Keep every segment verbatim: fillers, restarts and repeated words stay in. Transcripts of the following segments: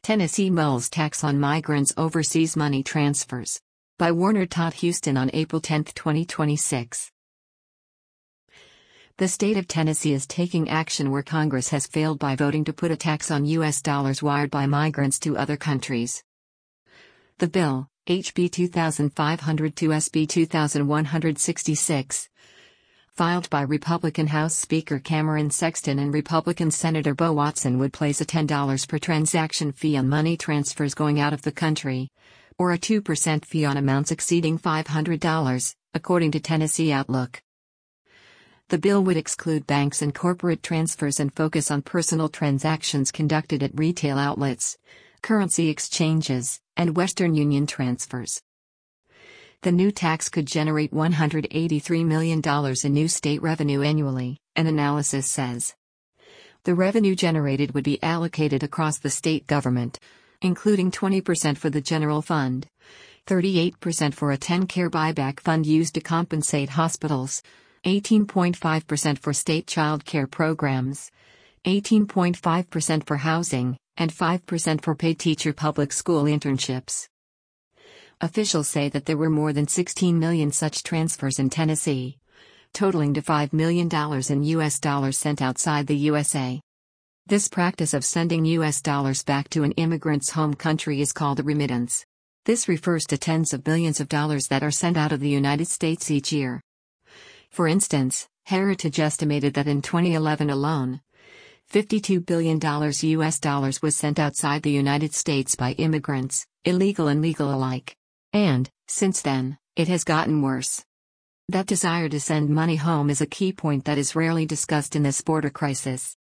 Tennessee mulls tax on migrants' overseas money transfers. By Warner Todd Huston on April tenth, twenty twenty-six. The state of Tennessee is taking action where Congress has failed by voting to put a tax on U S dollars wired by migrants to other countries. The bill, H B two thousand five hundred two S B two thousand one hundred sixty-six, filed by Republican House Speaker Cameron Sexton and Republican Senator Bo Watson, would place a ten dollars per transaction fee on money transfers going out of the country, or a two percent fee on amounts exceeding five hundred dollars, according to Tennessee Outlook. The bill would exclude banks and corporate transfers and focus on personal transactions conducted at retail outlets, currency exchanges, and Western Union transfers. The new tax could generate one hundred eighty-three million dollars in new state revenue annually, an analysis says. The revenue generated would be allocated across the state government, including twenty percent for the general fund, thirty-eight percent for a TennCare buyback fund used to compensate hospitals, eighteen point five percent for state child care programs, eighteen point five percent for housing, and five percent for paid teacher public school internships. Officials say that there were more than sixteen million such transfers in Tennessee, totaling to five million dollars in U S dollars sent outside the U S A. This practice of sending U S dollars back to an immigrant's home country is called a remittance. This refers to tens of billions of dollars that are sent out of the United States each year. For instance, Heritage estimated that in twenty eleven alone, fifty-two billion dollars U S dollars was sent outside the United States by immigrants, illegal and legal alike. And, since then, it has gotten worse. That desire to send money home is a key point that is rarely discussed in this border crisis.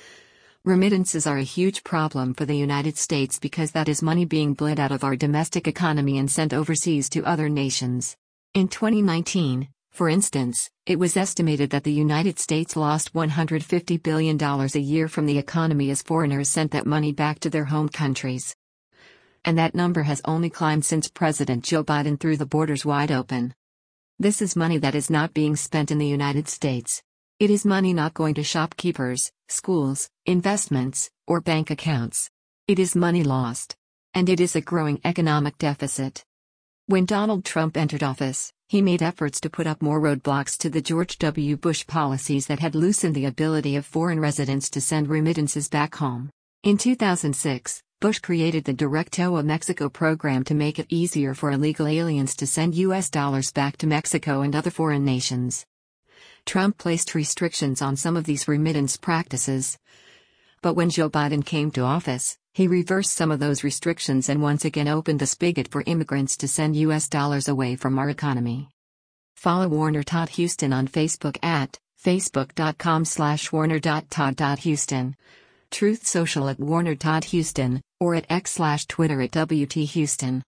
Remittances are a huge problem for the United States because that is money being bled out of our domestic economy and sent overseas to other nations. In twenty nineteen, for instance, it was estimated that the United States lost one hundred fifty billion dollars a year from the economy as foreigners sent that money back to their home countries. And that number has only climbed since President Joe Biden threw the borders wide open. This is money that is not being spent in the United States. It is money not going to shopkeepers, schools, investments, or bank accounts. It is money lost. And it is a growing economic deficit. When Donald Trump entered office, he made efforts to put up more roadblocks to the George W. Bush policies that had loosened the ability of foreign residents to send remittances back home. In two thousand six, Bush created the Directo a Mexico program to make it easier for illegal aliens to send U S dollars back to Mexico and other foreign nations. Trump placed restrictions on some of these remittance practices. But when Joe Biden came to office, he reversed some of those restrictions and once again opened the spigot for immigrants to send U S dollars away from our economy. Follow Warner Todd Huston on Facebook at facebook.com slash warner.todd.huston, Truth Social at Warner Todd Huston, or at X slash Twitter at W T Huston.